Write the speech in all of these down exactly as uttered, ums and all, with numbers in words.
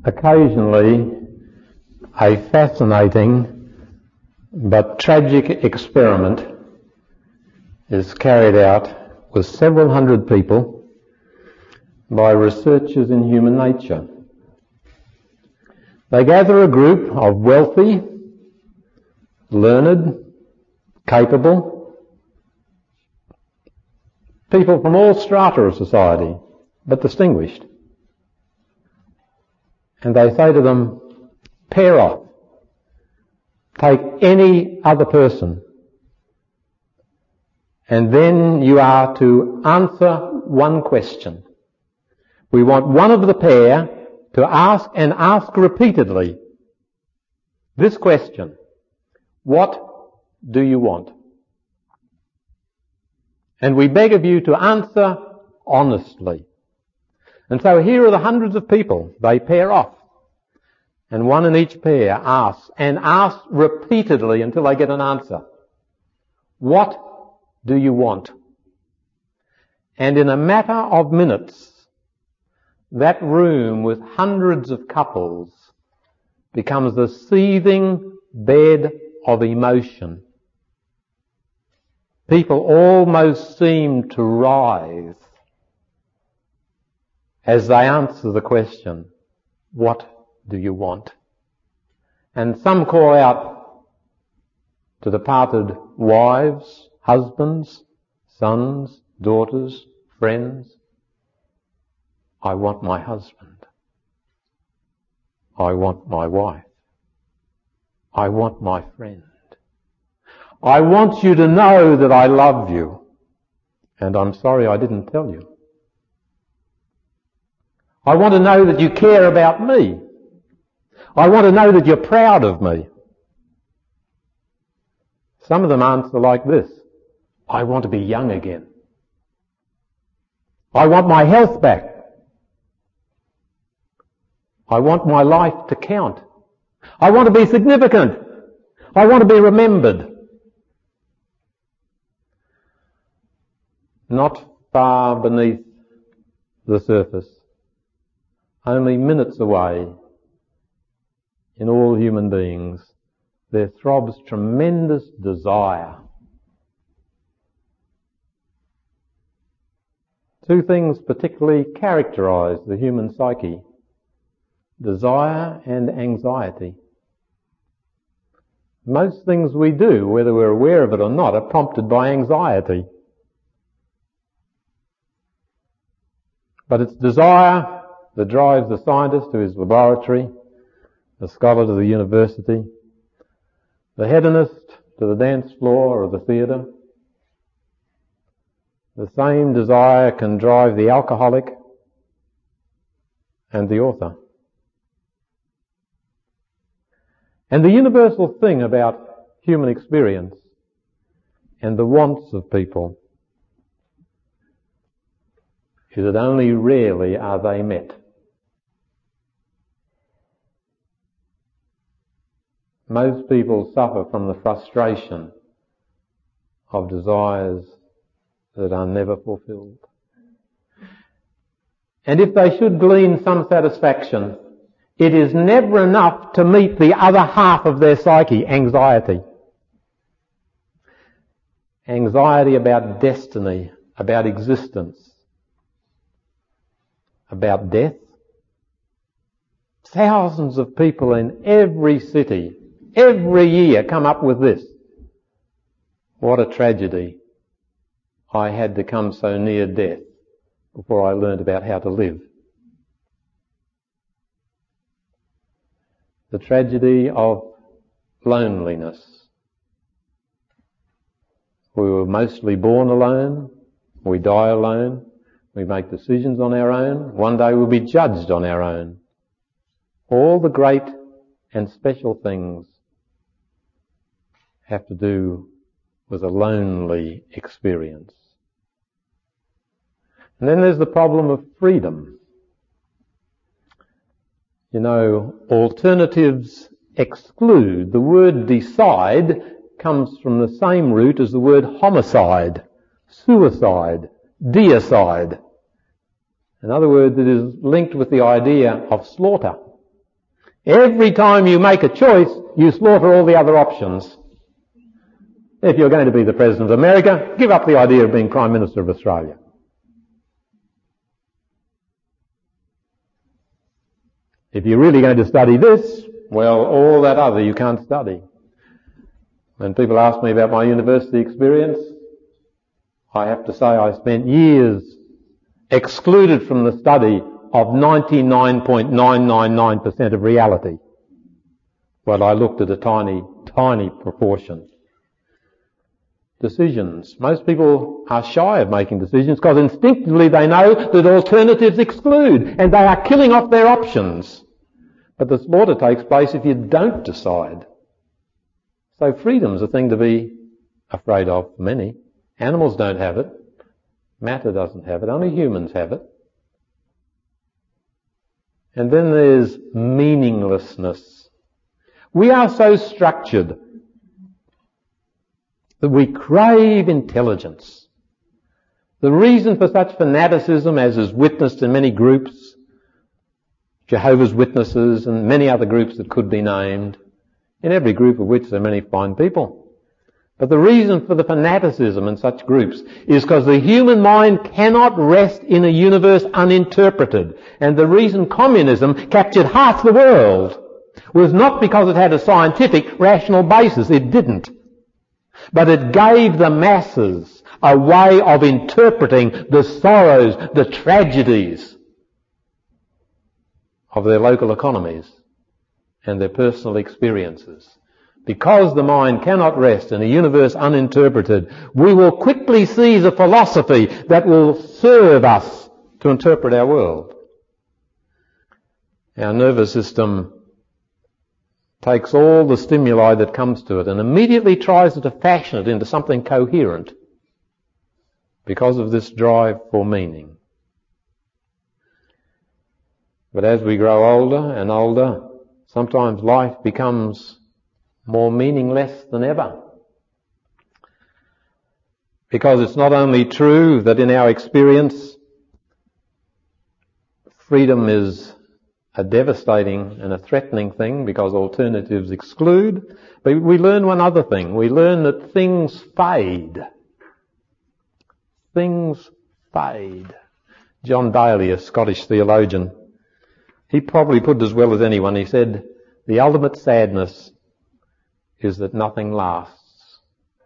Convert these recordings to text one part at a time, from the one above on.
Occasionally, a fascinating but tragic experiment is carried out with several hundred people by researchers in human nature. They gather a group of wealthy, learned, capable people from all strata of society, but distinguished. And they say to them, pair off. Take any other person. And then you are to answer one question. We want one of the pair to ask and ask repeatedly this question: what do you want? And we beg of you to answer honestly. And so here are the hundreds of people. They pair off. And one in each pair asks, and asks repeatedly until they get an answer. What do you want? And in a matter of minutes, that room with hundreds of couples becomes a seething bed of emotion. People almost seem to writhe as they answer the question, what do you want? And some call out to departed wives, husbands, sons, daughters, friends, I want my husband. I want my wife. I want my friend. I want you to know that I love you. And I'm sorry I didn't tell you. I want to know that you care about me. I want to know that you're proud of me. Some of them answer like this: I want to be young again. I want my health back. I want my life to count. I want to be significant. I want to be remembered. Not far beneath the surface, only minutes away, in all human beings, there throbs tremendous desire. Two things particularly characterize the human psyche: desire and anxiety. Most things we do, whether we're aware of it or not, are prompted by anxiety. But it's desire that drives the scientist to his laboratory, the scholar to the university, the hedonist to the dance floor or the theatre. The same desire can drive the alcoholic and the author. And the universal thing about human experience and the wants of people is that only rarely are they met. Most people suffer from the frustration of desires that are never fulfilled. And if they should glean some satisfaction, it is never enough to meet the other half of their psyche, anxiety. Anxiety about destiny, about existence, about death. Thousands of people in every city, every year, come up with this: what a tragedy. I had to come so near death before I learned about how to live. The tragedy of loneliness. We were mostly born alone. We die alone. We make decisions on our own. One day we'll be judged on our own. All the great and special things have to do with a lonely experience. And then there's the problem of freedom. You know, alternatives exclude. The word decide comes from the same root as the word homicide, suicide, deicide. In other words, it is linked with the idea of slaughter. Every time you make a choice, you slaughter all the other options. If you're going to be the President of America, give up the idea of being Prime Minister of Australia. If you're really going to study this, well, all that other you can't study. When people ask me about my university experience, I have to say I spent years excluded from the study of ninety-nine point nine nine nine percent of reality. Well, I looked at a tiny, tiny proportion. Decisions. Most people are shy of making decisions because instinctively they know that alternatives exclude and they are killing off their options. But the slaughter takes place if you don't decide. So freedom's a thing to be afraid of for many. Animals don't have it. Matter doesn't have it. Only humans have it. And then there's meaninglessness. We are so structured that we crave intelligence. The reason for such fanaticism, as is witnessed in many groups, Jehovah's Witnesses and many other groups that could be named, in every group of which there are many fine people. But the reason for the fanaticism in such groups is because the human mind cannot rest in a universe uninterpreted. And the reason communism captured half the world was not because it had a scientific, rational basis. It didn't. But it gave the masses a way of interpreting the sorrows, the tragedies of their local economies and their personal experiences. Because the mind cannot rest in a universe uninterpreted, we will quickly seize a philosophy that will serve us to interpret our world. Our nervous system takes all the stimuli that comes to it and immediately tries to fashion it into something coherent because of this drive for meaning. But as we grow older and older, sometimes life becomes more meaningless than ever. Because it's not only true that in our experience freedom is a devastating and a threatening thing because alternatives exclude, but we learn one other thing. We learn that things fade. Things fade. John Daly, a Scottish theologian, he probably put it as well as anyone. He said, the ultimate sadness is that nothing lasts.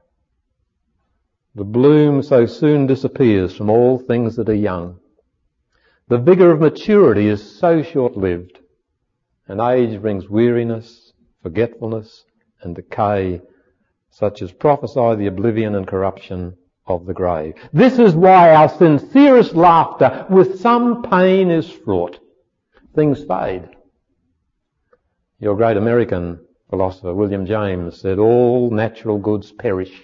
The bloom so soon disappears from all things that are young. The vigour of maturity is so short-lived, and age brings weariness, forgetfulness, and decay, such as prophesy the oblivion and corruption of the grave. This is why our sincerest laughter with some pain is fraught. Things fade. Your great American philosopher, William James, said all natural goods perish.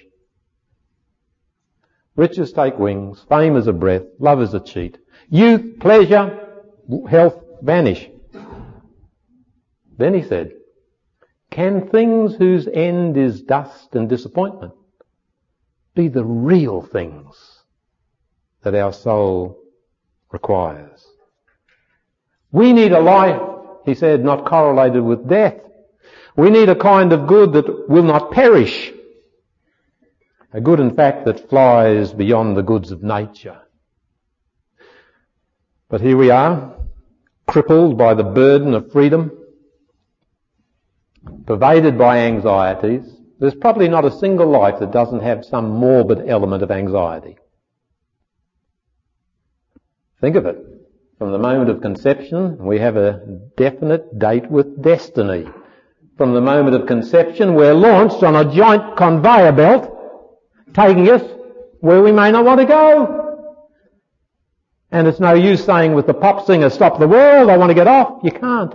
Riches take wings, fame is a breath, love is a cheat. Youth, pleasure, health vanish. Then he said, can things whose end is dust and disappointment be the real things that our soul requires? We need a life, he said, not correlated with death. We need a kind of good that will not perish. A good, in fact, that flies beyond the goods of nature. But here we are, crippled by the burden of freedom, pervaded by anxieties. There's probably not a single life that doesn't have some morbid element of anxiety. Think of it. From the moment of conception, we have a definite date with destiny. From the moment of conception, we're launched on a giant conveyor belt, taking us where we may not want to go. And it's no use saying with the pop singer, stop the world, I want to get off. You can't.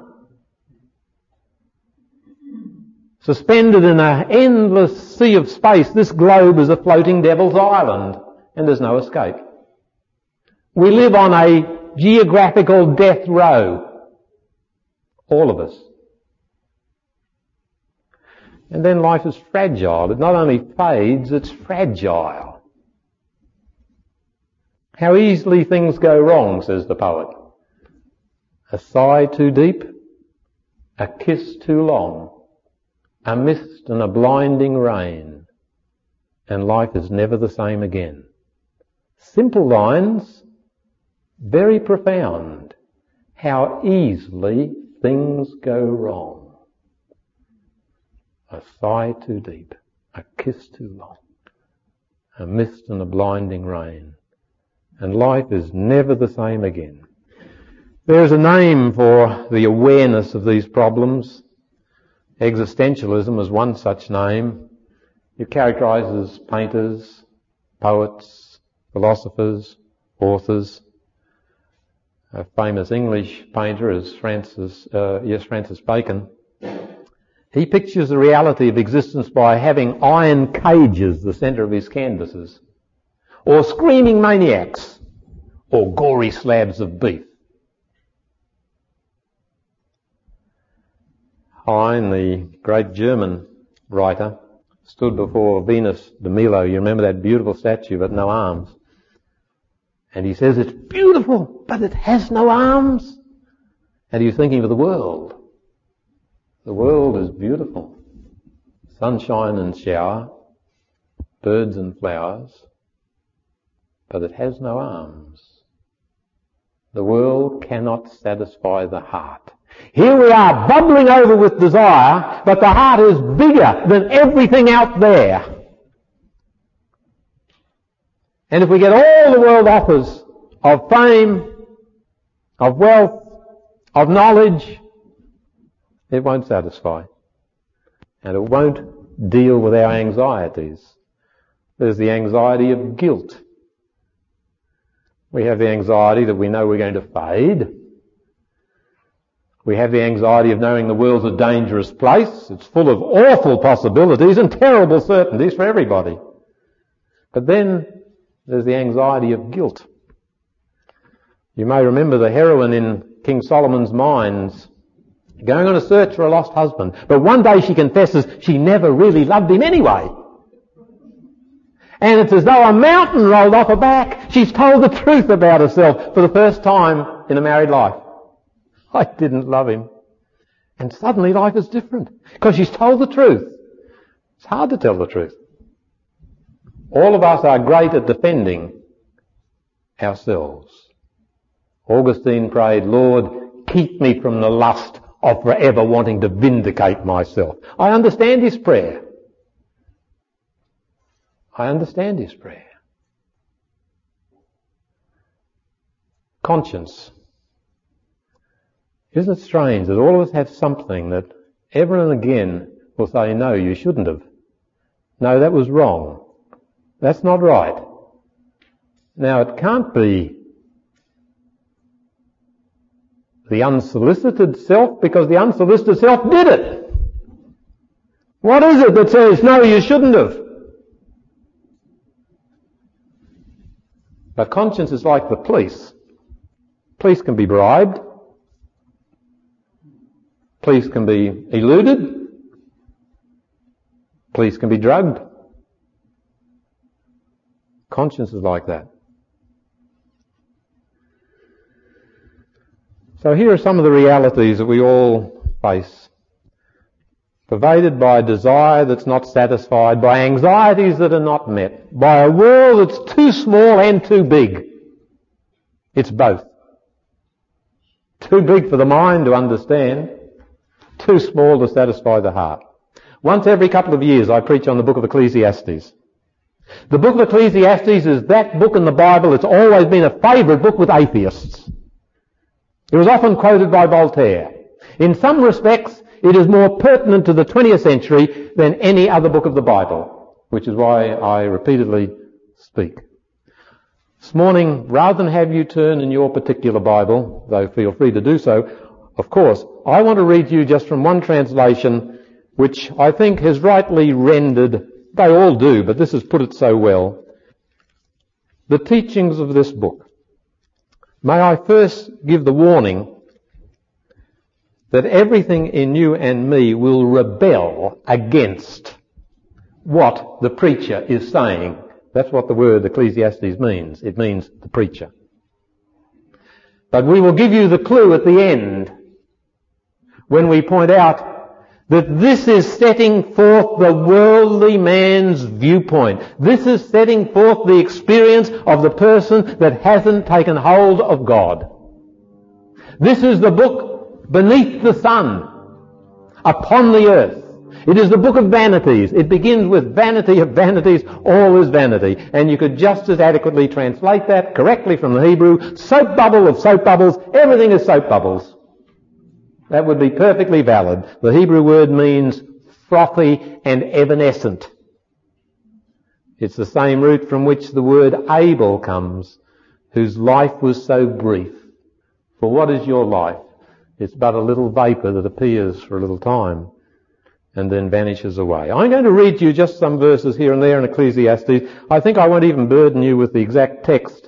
Suspended in an endless sea of space, this globe is a floating devil's island, and there's no escape. We live on a geographical death row. All of us. And then life is fragile. It not only fades, it's fragile. How easily things go wrong, says the poet. A sigh too deep, a kiss too long, a mist and a blinding rain, and life is never the same again. Simple lines, very profound. How easily things go wrong. A sigh too deep, a kiss too long, a mist and a blinding rain, and life is never the same again. There is a name for the awareness of these problems. Existentialism is one such name. It characterises painters, poets, philosophers, authors. A famous English painter is Francis, uh, yes, Francis Bacon. He pictures the reality of existence by having iron cages the centre of his canvases, or screaming maniacs, or gory slabs of beef. Heine, the great German writer, stood before Venus de Milo. You remember that beautiful statue but no arms. And he says, it's beautiful, but it has no arms. And he was thinking of the world. The world is beautiful. Sunshine and shower, birds and flowers, but it has no arms. The world cannot satisfy the heart. Here we are bubbling over with desire, but the heart is bigger than everything out there. And if we get all the world offers of fame, of wealth, of knowledge, it won't satisfy. And it won't deal with our anxieties. There's the anxiety of guilt. We have the anxiety that we know we're going to fade. We have the anxiety of knowing the world's a dangerous place. It's full of awful possibilities and terrible certainties for everybody. But then there's the anxiety of guilt. You may remember the heroine in King Solomon's Mines going on a search for a lost husband. But one day she confesses she never really loved him anyway. And it's as though a mountain rolled off her back. She's told the truth about herself for the first time in a married life. I didn't love him. And suddenly life is different because she's told the truth. It's hard to tell the truth. All of us are great at defending ourselves. Augustine prayed, Lord, keep me from the lust of forever wanting to vindicate myself. I understand his prayer. I understand his prayer. Conscience. Isn't it strange that all of us have something that ever and again will say, no, you shouldn't have. No, that was wrong. That's not right. Now, it can't be the unsolicited self, because the unsolicited self did it. What is it that says, no, you shouldn't have? But conscience is like the police. Police can be bribed. Police can be eluded. Police can be drugged. Conscience is like that. So here are some of the realities that we all face. Pervaded by a desire that's not satisfied, by anxieties that are not met, by a world that's too small and too big. It's both. Too big for the mind to understand, too small to satisfy the heart. Once every couple of years I preach on the book of Ecclesiastes. The book of Ecclesiastes is that book in the Bible. It's always been a favourite book with atheists. It was often quoted by Voltaire. In some respects, it is more pertinent to the twentieth century than any other book of the Bible, which is why I repeatedly speak. This morning, rather than have you turn in your particular Bible, though feel free to do so, of course, I want to read you just from one translation, which I think has rightly rendered, they all do, but this has put it so well, the teachings of this book. May I first give the warning that everything in you and me will rebel against what the preacher is saying. That's what the word Ecclesiastes means. It means the preacher. But we will give you the clue at the end. when we point out that this is setting forth the worldly man's viewpoint. This is setting forth the experience of the person that hasn't taken hold of God. This is the book beneath the sun, upon the earth. It is the book of vanities. It begins with vanity of vanities, all is vanity. And you could just as adequately translate that correctly from the Hebrew, soap bubble of soap bubbles, everything is soap bubbles. That would be perfectly valid. The Hebrew word means frothy and evanescent. It's the same root from which the word Abel comes, whose life was so brief. For what is your life? It's but a little vapour that appears for a little time and then vanishes away. I'm going to read you just some verses here and there in Ecclesiastes. I think I won't even burden you with the exact text.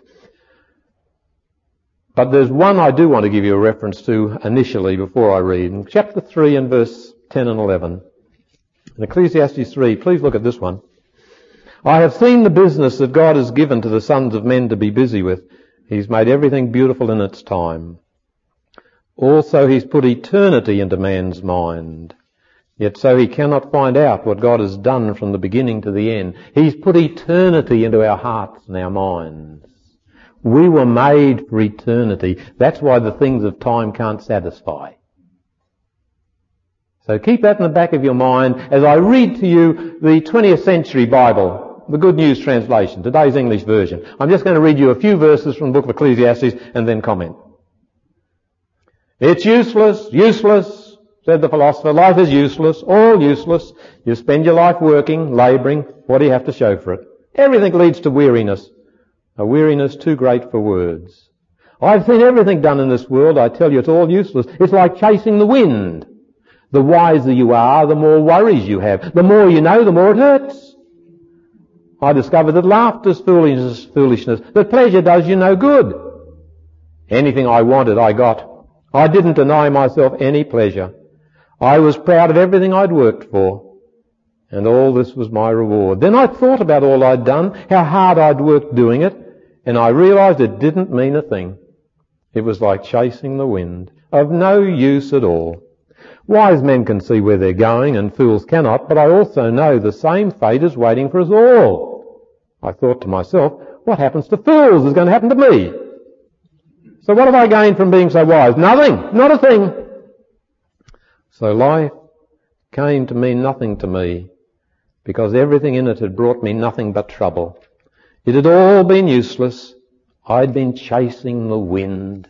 But there's one I do want to give you a reference to initially before I read. In chapter three and verse ten and eleven. In Ecclesiastes three, please look at this one. I have seen the business that God has given to the sons of men to be busy with. He's made everything beautiful in its time. Also he's put eternity into man's mind. Yet so he cannot find out what God has done from the beginning to the end. He's put eternity into our hearts and our minds. We were made for eternity. That's why the things of time can't satisfy. So keep that in the back of your mind as I read to you the twentieth century Bible, the Good News Translation, today's English version. I'm just going to read you a few verses from the book of Ecclesiastes and then comment. It's useless, useless, said the philosopher. Life is useless, all useless. You spend your life working, labouring. What do you have to show for it? Everything leads to weariness. A weariness too great for words. I've seen everything done in this world. I tell you, it's all useless. It's like chasing the wind. The wiser you are, the more worries you have. The more you know, the more it hurts. I discovered that laughter's foolishness, foolishness. That pleasure does you no good. Anything I wanted, I got. I didn't deny myself any pleasure. I was proud of everything I'd worked for. And all this was my reward. Then I thought about all I'd done, how hard I'd worked doing it, and I realised it didn't mean a thing. It was like chasing the wind, of no use at all. Wise men can see where they're going, and fools cannot, but I also know the same fate is waiting for us all. I thought to myself, what happens to fools is going to happen to me. So what have I gained from being so wise? Nothing, not a thing. So life came to mean nothing to me, because everything in it had brought me nothing but trouble. It had all been useless. I'd been chasing the wind.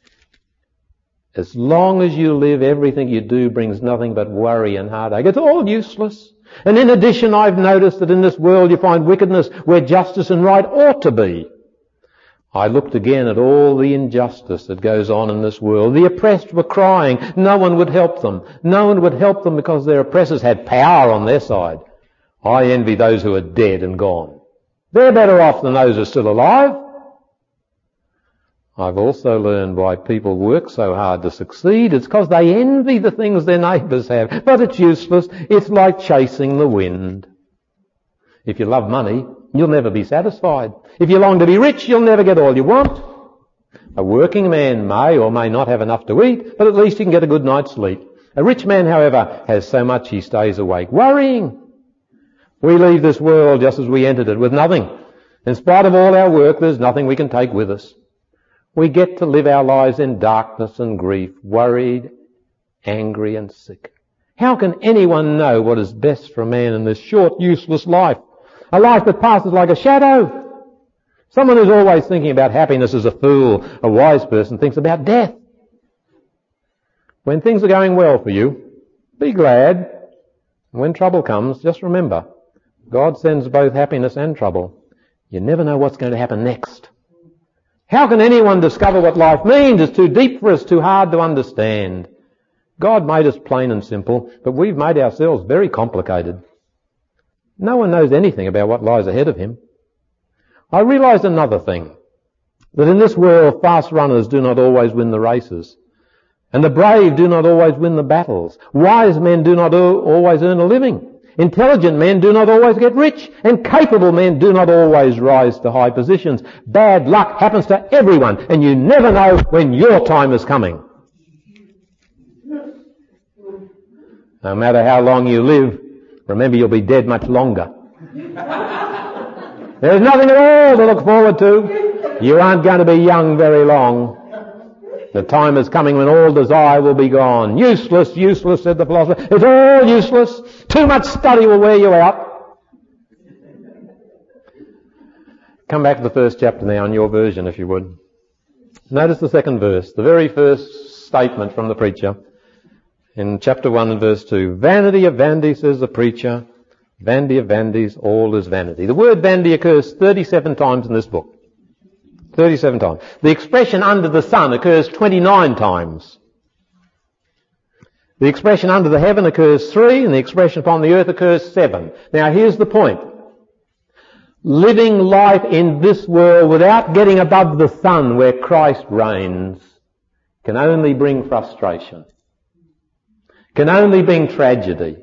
As long as you live, everything you do brings nothing but worry and heartache. It's all useless. And in addition, I've noticed that in this world you find wickedness where justice and right ought to be. I looked again at all the injustice that goes on in this world. The oppressed were crying. No one would help them. No one would help them because their oppressors had power on their side. I envy those who are dead and gone. They're better off than those who are still alive. I've also learned why people work so hard to succeed. It's because they envy the things their neighbours have. But it's useless. It's like chasing the wind. If you love money, you'll never be satisfied. If you long to be rich, you'll never get all you want. A working man may or may not have enough to eat, but at least he can get a good night's sleep. A rich man, however, has so much he stays awake, worrying. We leave this world just as we entered it, with nothing. In spite of all our work, there's nothing we can take with us. We get to live our lives in darkness and grief, worried, angry and sick. How can anyone know what is best for a man in this short, useless life? A life that passes like a shadow. Someone who's always thinking about happiness is a fool. A wise person thinks about death. When things are going well for you, be glad. When trouble comes, just remember, God sends both happiness and trouble. You never know what's going to happen next. How can anyone discover what life means? It's too deep for us, too hard to understand. God made us plain and simple, but we've made ourselves very complicated. No one knows anything about what lies ahead of him. I realised another thing, that in this world fast runners do not always win the races, and the brave do not always win the battles. Wise men do not always earn a living. Intelligent men do not always get rich, and capable men do not always rise to high positions. Bad luck happens to everyone, and you never know when your time is coming. No matter how long you live, remember you'll be dead much longer. There's nothing at all to look forward to. You aren't going to be young very long. The time is coming when all desire will be gone. Useless, useless, said the philosopher. It's all useless. Too much study will wear you out. Come back to the first chapter now in your version, if you would. Notice the second verse, the very first statement from the preacher in chapter one and verse two. Vanity of vanities, says the preacher. Vanity of vanities, all is vanity. The word vanity occurs thirty-seven times in this book. thirty-seven times. The expression under the sun occurs twenty-nine times. The expression under the heaven occurs three, and the expression upon the earth occurs seven. Now here's the point. Living life in this world without getting above the sun where Christ reigns can only bring frustration. Can only bring tragedy.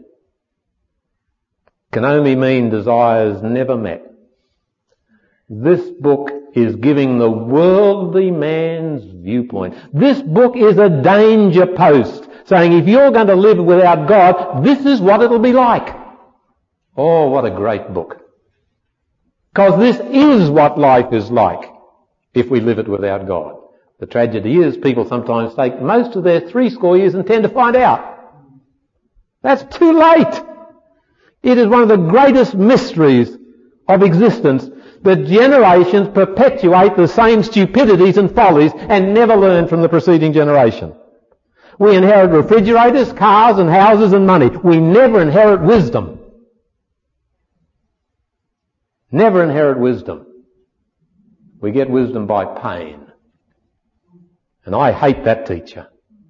Can only mean desires never met. This book is giving the worldly man's viewpoint. This book is a danger post, saying if you're going to live without God, this is what it'll be like. Oh, what a great book. Because this is what life is like if we live it without God. The tragedy is people sometimes take most of their three score years and tend to find out. That's too late. It is one of the greatest mysteries of existence that generations perpetuate the same stupidities and follies and never learn from the preceding generation. We inherit refrigerators, cars and houses and money. We never inherit wisdom. Never inherit wisdom. We get wisdom by pain. And I hate that teacher.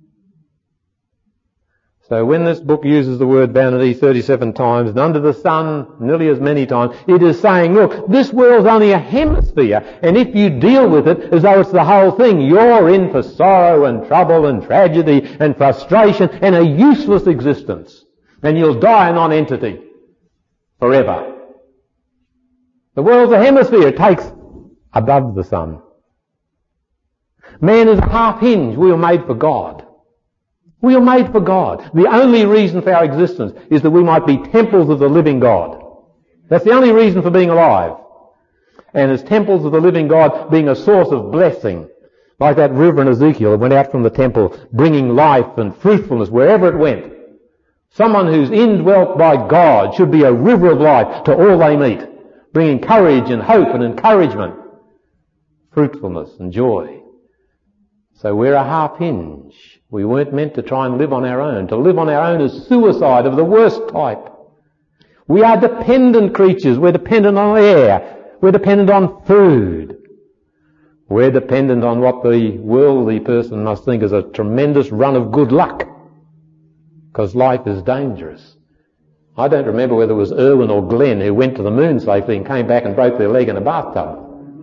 So when this book uses the word vanity thirty-seven times and under the sun nearly as many times, it is saying, look, this world's only a hemisphere, and if you deal with it as though it's the whole thing, you're in for sorrow and trouble and tragedy and frustration and a useless existence. And you'll die a non-entity forever. The world's a hemisphere. It takes above the sun. Man is a half hinge. We were made for God. We are made for God. The only reason for our existence is that we might be temples of the living God. That's the only reason for being alive. And as temples of the living God, being a source of blessing, like that river in Ezekiel that went out from the temple, bringing life and fruitfulness wherever it went. Someone who's indwelt by God should be a river of life to all they meet, bringing courage and hope and encouragement, fruitfulness and joy. So we're a half hinge. We weren't meant to try and live on our own. To live on our own is suicide of the worst type. We are dependent creatures. We're dependent on air. We're dependent on food. We're dependent on what the worldly person must think is a tremendous run of good luck. Because life is dangerous. I don't remember whether it was Irwin or Glenn who went to the moon safely and came back and broke their leg in a bathtub.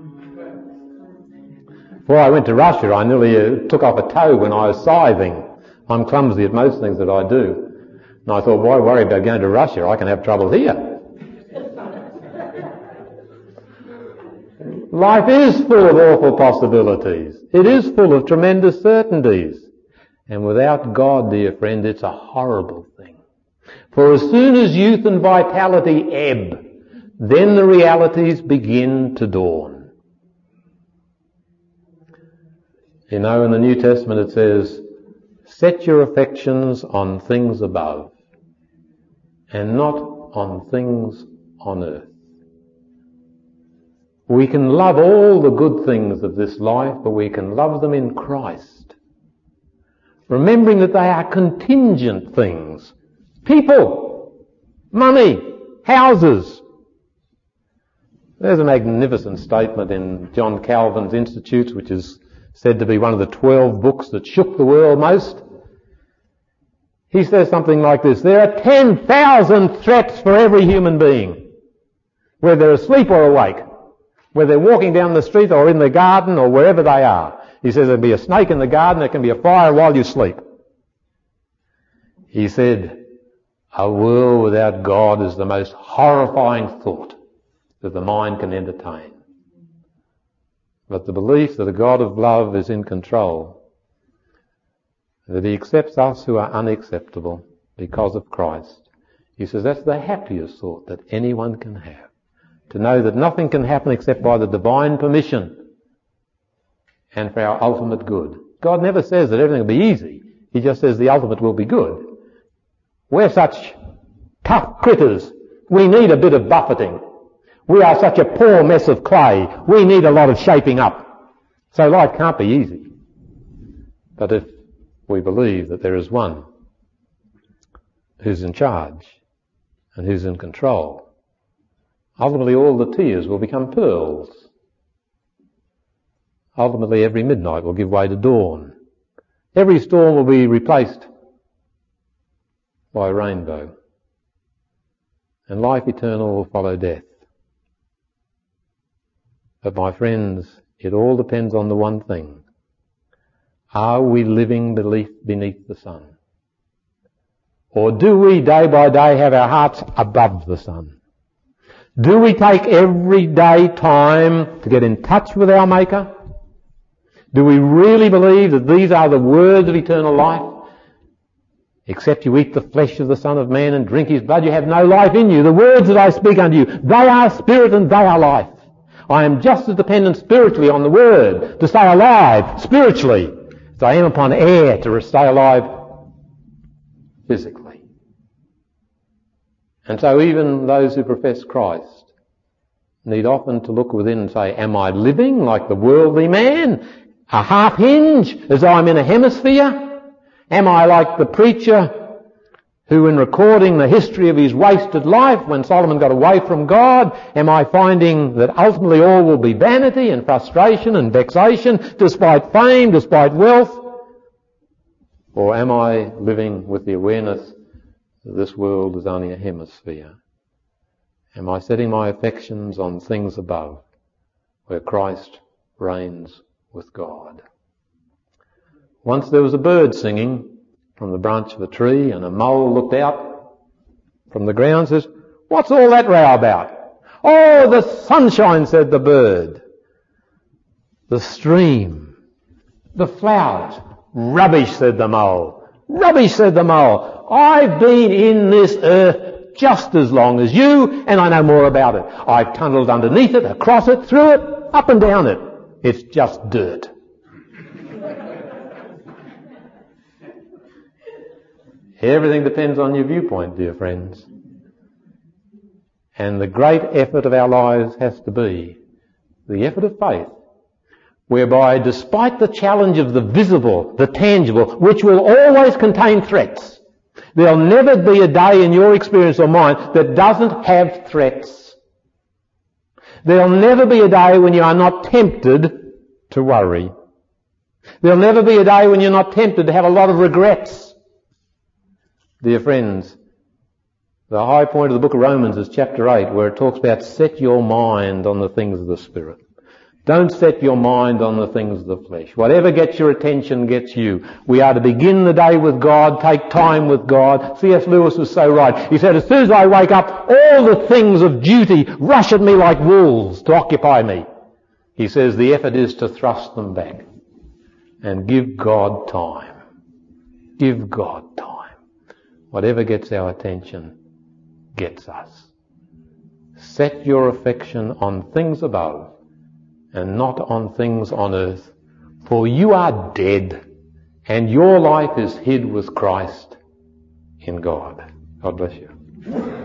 Before I went to Russia, I nearly uh, took off a toe when I was scything. I'm clumsy at most things that I do. And I thought, why worry about going to Russia? I can have trouble here. Life is full of awful possibilities. It is full of tremendous certainties. And without God, dear friend, it's a horrible thing. For as soon as youth and vitality ebb, then the realities begin to dawn. You know, in the New Testament it says, set your affections on things above and not on things on earth. We can love all the good things of this life, but we can love them in Christ, remembering that they are contingent things. People, money, houses. There's a magnificent statement in John Calvin's Institutes, which is said to be one of the twelve books that shook the world most. He says something like this: there are ten thousand threats for every human being, whether they're asleep or awake, whether they're walking down the street or in the garden or wherever they are. He says there'll be a snake in the garden, there can be a fire while you sleep. He said, a world without God is the most horrifying thought that the mind can entertain. But the belief that a God of love is in control, that he accepts us who are unacceptable, because of Christ. He says that's the happiest thought that anyone can have. To know that nothing can happen except by the divine permission and for our ultimate good. God never says that everything will be easy. He just says the ultimate will be good. We're such tough critters. We need a bit of buffeting. We are such a poor mess of clay. We need a lot of shaping up. So life can't be easy. But if we believe that there is one who's in charge and who's in control, ultimately all the tears will become pearls. Ultimately every midnight will give way to dawn. Every storm will be replaced by a rainbow. And life eternal will follow death. But my friends, it all depends on the one thing. Are we living beneath, beneath the sun? Or do we day by day have our hearts above the sun? Do we take every day time to get in touch with our Maker? Do we really believe that these are the words of eternal life? Except you eat the flesh of the Son of Man and drink his blood, you have no life in you. The words that I speak unto you, they are spirit and they are life. I am just as dependent spiritually on the Word to stay alive spiritually as I am upon air to stay alive physically. And so even those who profess Christ need often to look within and say, am I living like the worldly man? A half hinge as though I'm in a hemisphere? Am I like the preacher who, in recording the history of his wasted life when Solomon got away from God, am I finding that ultimately all will be vanity and frustration and vexation despite fame, despite wealth? Or am I living with the awareness that this world is only a hemisphere? Am I setting my affections on things above where Christ reigns with God? Once there was a bird singing from the branch of a tree, and a mole looked out from the ground and says, what's all that row about? Oh, the sunshine, said the bird. The stream, the flowers. Rubbish, said the mole. Rubbish, said the mole. I've been in this earth just as long as you, and I know more about it. I've tunnelled underneath it, across it, through it, up and down it. It's just dirt. Everything depends on your viewpoint, dear friends. And the great effort of our lives has to be the effort of faith, whereby despite the challenge of the visible, the tangible, which will always contain threats, there'll never be a day in your experience or mine that doesn't have threats. There'll never be a day when you are not tempted to worry. There'll never be a day when you're not tempted to have a lot of regrets. Dear friends, the high point of the book of Romans is chapter eight, where it talks about set your mind on the things of the Spirit. Don't set your mind on the things of the flesh. Whatever gets your attention gets you. We are to begin the day with God, take time with God. C S Lewis was so right. He said, as soon as I wake up, all the things of duty rush at me like wolves to occupy me. He says the effort is to thrust them back and give God time. Give God time. Whatever gets our attention gets us. Set your affection on things above and not on things on earth, for you are dead and your life is hid with Christ in God. God bless you.